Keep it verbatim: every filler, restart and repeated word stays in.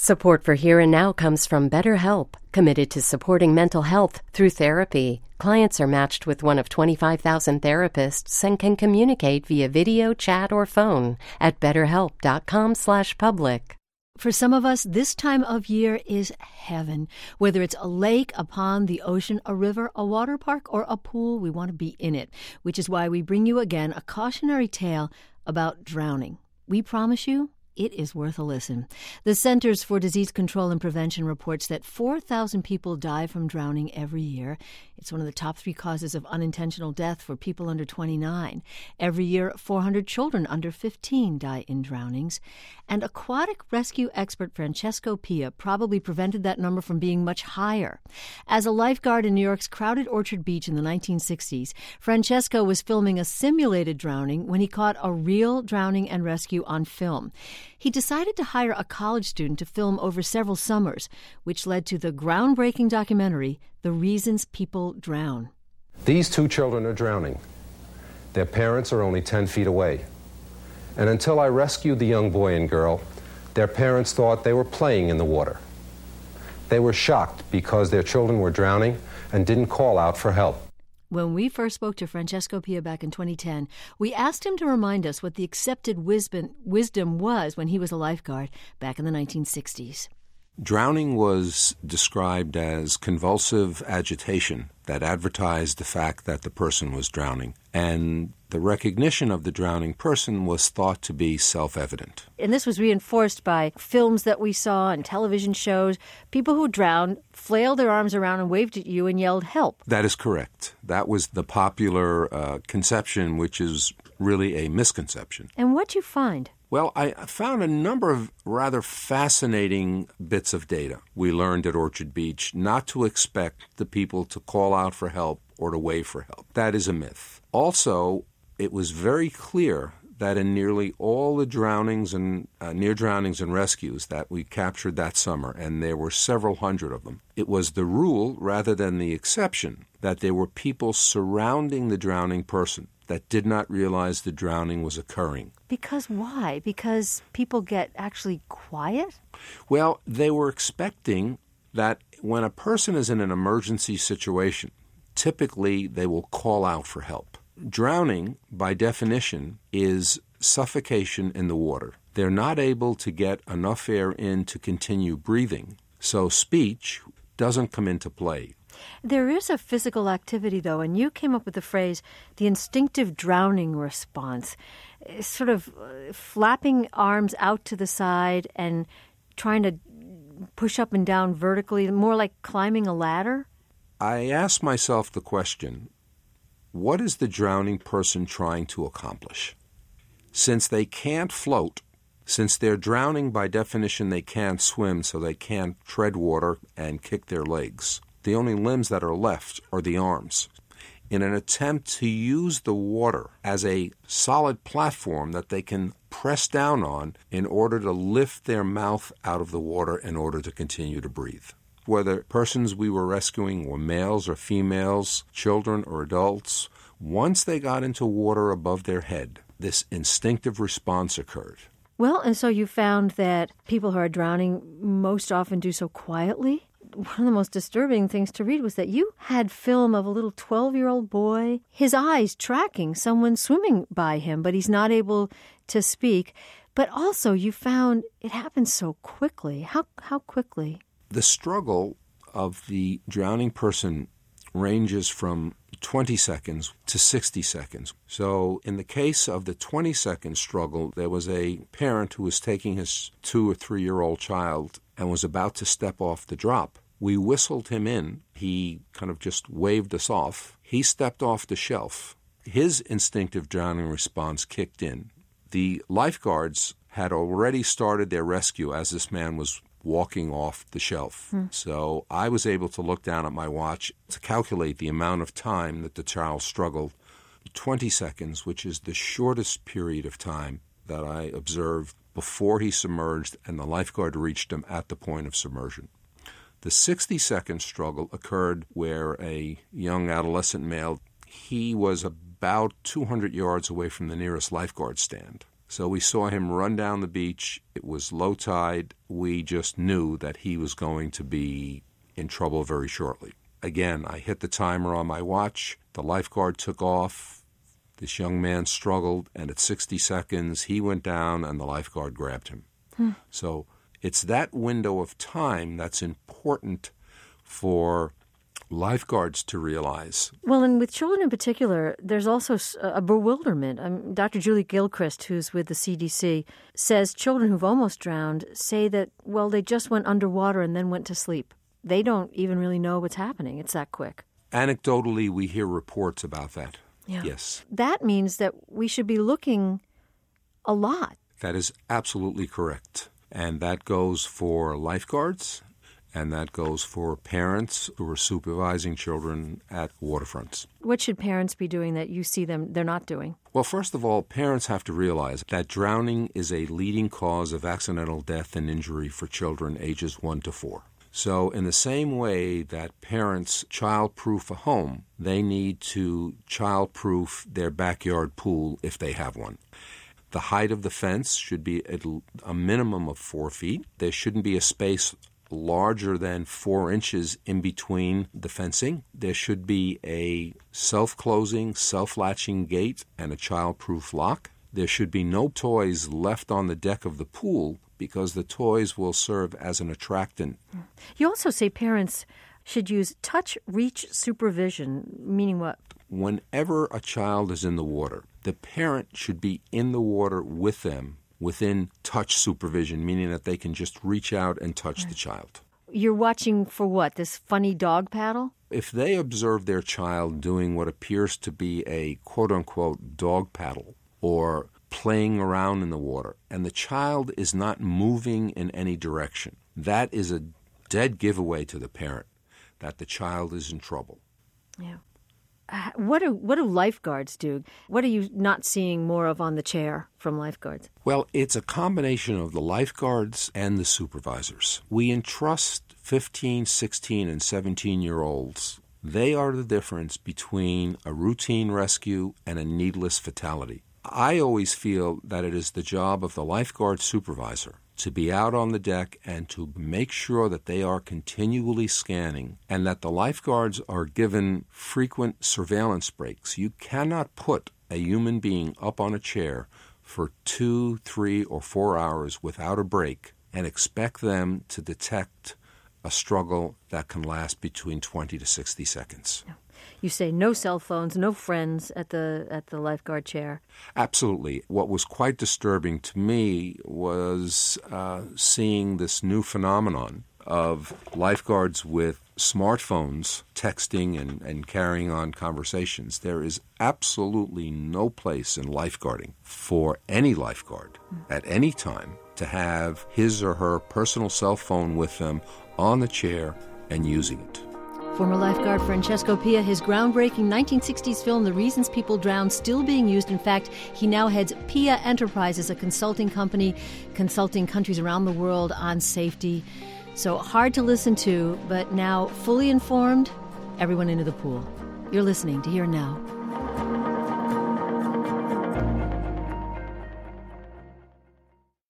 Support for Here and Now comes from BetterHelp, committed to supporting mental health through therapy. Clients are matched with one of twenty-five thousand therapists and can communicate via video, chat, or phone at betterhelp.com slash public. For some of us, this time of year is heaven. Whether it's a lake, a pond, the ocean, a river, a water park, or a pool, we want to be in it, which is why we bring you again a cautionary tale about drowning. We promise you, it is worth a listen. The Centers for Disease Control and Prevention reports that four thousand people die from drowning every year. It's one of the top three causes of unintentional death for people under twenty-nine. Every year, four hundred children under fifteen die in drownings. And aquatic rescue expert Francesco Pia probably prevented that number from being much higher. As a lifeguard in New York's crowded Orchard Beach in the nineteen sixties, Francesco was filming a simulated drowning when he caught a real drowning and rescue on film. He decided to hire a college student to film over several summers, which led to the groundbreaking documentary, The Reasons People Drown. These two children are drowning. Their parents are only ten feet away. And until I rescued the young boy and girl, their parents thought they were playing in the water. They were shocked because their children were drowning and didn't call out for help. When we first spoke to Francesco Pia back in twenty ten, we asked him to remind us what the accepted wisdom, wisdom was when he was a lifeguard back in the nineteen sixties. Drowning was described as convulsive agitation that advertised the fact that the person was drowning, and the recognition of the drowning person was thought to be self-evident. And this was reinforced by films that we saw and television shows. People who drowned flailed their arms around and waved at you and yelled, "Help." That is correct. That was the popular uh, conception, which is really a misconception. And what'd you find? Well, I found a number of rather fascinating bits of data. We learned at Orchard Beach not to expect the people to call out for help or to wave for help. That is a myth. Also, it was very clear that in nearly all the drownings and uh, near drownings and rescues that we captured that summer, and there were several hundred of them, it was the rule rather than the exception that there were people surrounding the drowning person that did not realize the drowning was occurring. Because why? Because people get actually quiet? Well, they were expecting that when a person is in an emergency situation, typically they will call out for help. Drowning, by definition, is suffocation in the water. They're not able to get enough air in to continue breathing, so speech doesn't come into play. There is a physical activity, though, and you came up with the phrase, the instinctive drowning response, sort of flapping arms out to the side and trying to push up and down vertically, more like climbing a ladder? I asked myself the question, what is the drowning person trying to accomplish? Since they can't float, since they're drowning by definition, they can't swim, so they can't tread water and kick their legs. The only limbs that are left are the arms. In an attempt to use the water as a solid platform that they can press down on in order to lift their mouth out of the water in order to continue to breathe. Whether persons we were rescuing were males or females, children or adults, once they got into water above their head, this instinctive response occurred. Well, and so you found that people who are drowning most often do so quietly? One of the most disturbing things to read was that you had film of a little twelve-year-old boy, his eyes tracking someone swimming by him, but he's not able to speak. But also you found it happened so quickly. How how quickly? The struggle of the drowning person ranges from twenty seconds to sixty seconds. So in the case of the twenty-second struggle, there was a parent who was taking his two- or three-year-old child and was about to step off the drop. We whistled him in. He kind of just waved us off. He stepped off the shelf. His instinctive drowning response kicked in. The lifeguards had already started their rescue as this man was walking off the shelf. Hmm. So I was able to look down at my watch to calculate the amount of time that the child struggled. twenty seconds, which is the shortest period of time that I observed before he submerged and the lifeguard reached him at the point of submersion. The sixty-second struggle occurred where a young adolescent male, he was about two hundred yards away from the nearest lifeguard stand. So we saw him run down the beach. It was low tide. We just knew that he was going to be in trouble very shortly. Again, I hit the timer on my watch. The lifeguard took off. This young man struggled, and at sixty seconds, he went down, and the lifeguard grabbed him. Hmm. So it's that window of time that's important for lifeguards to realize. Well, and with children in particular, there's also a bewilderment. Um, Doctor Julie Gilchrist, who's with the C D C, says children who've almost drowned say that, well, they just went underwater and then went to sleep. They don't even really know what's happening. It's that quick. Anecdotally, we hear reports about that. Yeah. Yes. That means that we should be looking a lot. That is absolutely correct. And that goes for lifeguards, and that goes for parents who are supervising children at waterfronts. What should parents be doing that you see them they're not doing? Well, first of all, parents have to realize that drowning is a leading cause of accidental death and injury for children ages one to four. So in the same way that parents child-proof a home, they need to child-proof their backyard pool if they have one. The height of the fence should be at a minimum of four feet. There shouldn't be a space larger than four inches in between the fencing. There should be a self-closing, self-latching gate and a child-proof lock. There should be no toys left on the deck of the pool because the toys will serve as an attractant. You also say parents should use touch reach supervision, meaning what? Whenever a child is in the water, the parent should be in the water with them within touch supervision, meaning that they can just reach out and touch right. the child. You're watching for what, this funny dog paddle? If they observe their child doing what appears to be a quote-unquote dog paddle or playing around in the water, and the child is not moving in any direction, that is a dead giveaway to the parent that the child is in trouble. Yeah. Uh, what do what do lifeguards do? What are you not seeing more of on the chair from lifeguards? Well, it's a combination of the lifeguards and the supervisors. We entrust fifteen, sixteen, and seventeen-year-olds. They are the difference between a routine rescue and a needless fatality. I always feel that it is the job of the lifeguard supervisor to be out on the deck and to make sure that they are continually scanning and that the lifeguards are given frequent surveillance breaks. You cannot put a human being up on a chair for two, three, or four hours without a break and expect them to detect a struggle that can last between twenty to sixty seconds. No. You say no cell phones, no friends at the at the lifeguard chair. Absolutely. What was quite disturbing to me was uh, seeing this new phenomenon of lifeguards with smartphones texting and, and carrying on conversations. There is absolutely no place in lifeguarding for any lifeguard mm. at any time to have his or her personal cell phone with them on the chair and using it. Former lifeguard Francesco Pia, his groundbreaking nineteen sixties film, The Reasons People Drown, still being used. In fact, he now heads Pia Enterprises, a consulting company consulting countries around the world on safety. So hard to listen to, but now fully informed, everyone into the pool. You're listening to Here Now.